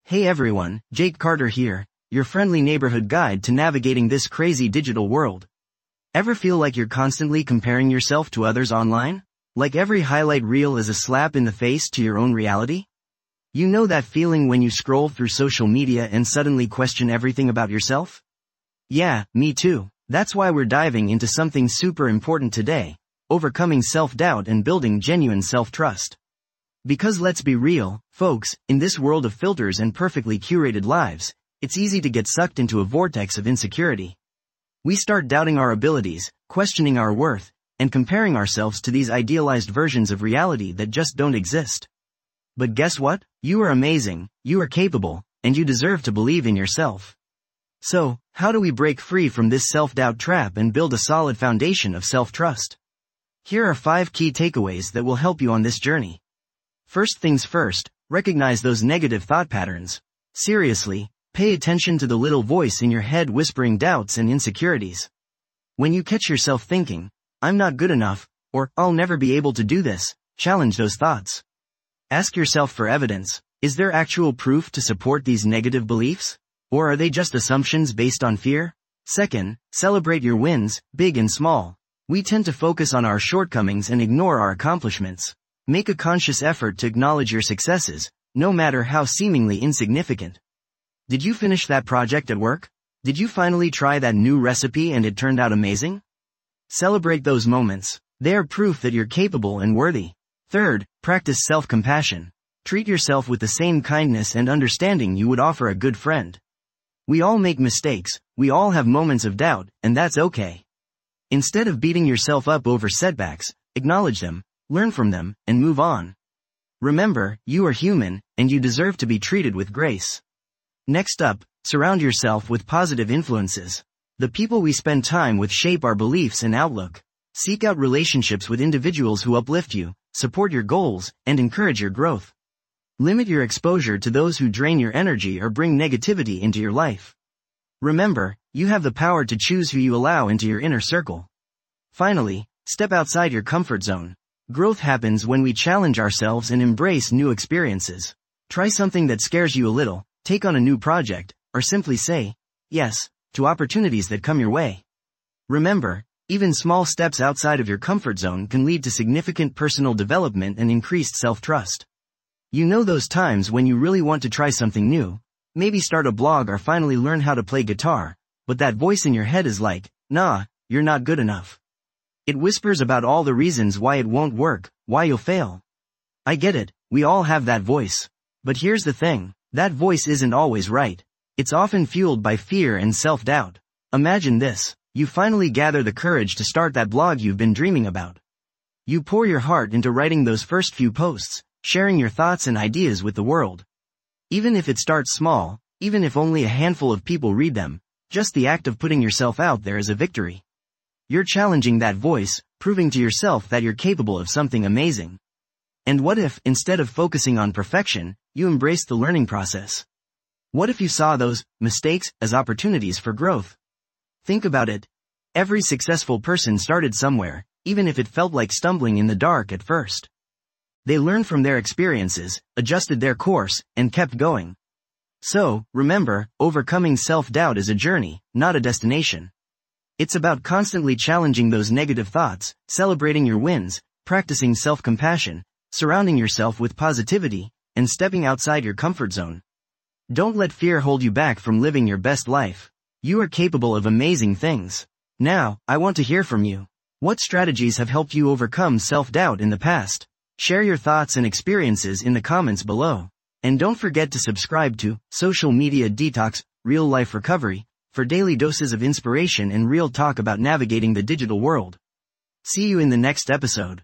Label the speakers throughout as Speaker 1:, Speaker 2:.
Speaker 1: Hey everyone, Jake Carter here, your friendly neighborhood guide to navigating this crazy digital world. Ever feel like you're constantly comparing yourself to others online? Like every highlight reel is a slap in the face to your own reality? You know that feeling when you scroll through social media and suddenly question everything about yourself? Yeah, me too. That's why we're diving into something super important today: overcoming self-doubt and building genuine self-trust. Because let's be real, folks, in this world of filters and perfectly curated lives, it's easy to get sucked into a vortex of insecurity. We start doubting our abilities, questioning our worth, and comparing ourselves to these idealized versions of reality that just don't exist. But guess what? You are amazing, you are capable, and you deserve to believe in yourself. So, how do we break free from this self-doubt trap and build a solid foundation of self-trust? Here are 5 key takeaways that will help you on this journey. First things first, recognize those negative thought patterns. Seriously, pay attention to the little voice in your head whispering doubts and insecurities. When you catch yourself thinking, "I'm not good enough," or "I'll never be able to do this," challenge those thoughts. Ask yourself for evidence. Is there actual proof to support these negative beliefs? Or are they just assumptions based on fear? Second, celebrate your wins, big and small. We tend to focus on our shortcomings and ignore our accomplishments. Make a conscious effort to acknowledge your successes, no matter how seemingly insignificant. Did you finish that project at work? Did you finally try that new recipe and it turned out amazing? Celebrate those moments. They are proof that you're capable and worthy. Third, practice self-compassion. Treat yourself with the same kindness and understanding you would offer a good friend. We all make mistakes, we all have moments of doubt, and that's okay. Instead of beating yourself up over setbacks, acknowledge them, learn from them, and move on. Remember, you are human, and you deserve to be treated with grace. Next up, surround yourself with positive influences. The people we spend time with shape our beliefs and outlook. Seek out relationships with individuals who uplift you, support your goals, and encourage your growth. Limit your exposure to those who drain your energy or bring negativity into your life. Remember, you have the power to choose who you allow into your inner circle. Finally, step outside your comfort zone. Growth happens when we challenge ourselves and embrace new experiences. Try something that scares you a little, take on a new project, or simply say yes to opportunities that come your way. Remember, even small steps outside of your comfort zone can lead to significant personal development and increased self-trust. You know those times when you really want to try something new, maybe start a blog or finally learn how to play guitar, but that voice in your head is like, "Nah, you're not good enough." It whispers about all the reasons why it won't work, why you'll fail. I get it, we all have that voice. But here's the thing, that voice isn't always right. It's often fueled by fear and self-doubt. Imagine this, you finally gather the courage to start that blog you've been dreaming about. You pour your heart into writing those first few posts, sharing your thoughts and ideas with the world. Even if it starts small, even if only a handful of people read them, just the act of putting yourself out there is a victory. You're challenging that voice, proving to yourself that you're capable of something amazing. And what if, instead of focusing on perfection, you embraced the learning process? What if you saw those mistakes as opportunities for growth? Think about it. Every successful person started somewhere, even if it felt like stumbling in the dark at first. They learned from their experiences, adjusted their course, and kept going. So, remember, overcoming self-doubt is a journey, not a destination. It's about constantly challenging those negative thoughts, celebrating your wins, practicing self-compassion, surrounding yourself with positivity, and stepping outside your comfort zone. Don't let fear hold you back from living your best life. You are capable of amazing things. Now, I want to hear from you. What strategies have helped you overcome self-doubt in the past? Share your thoughts and experiences in the comments below. And don't forget to subscribe to Social Media Detox, Real Life Recovery, for daily doses of inspiration and real talk about navigating the digital world. See you in the next episode.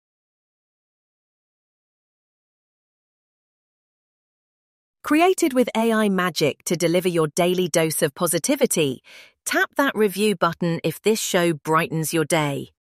Speaker 2: Created with AI magic to deliver your daily dose of positivity, tap that review button if this show brightens your day.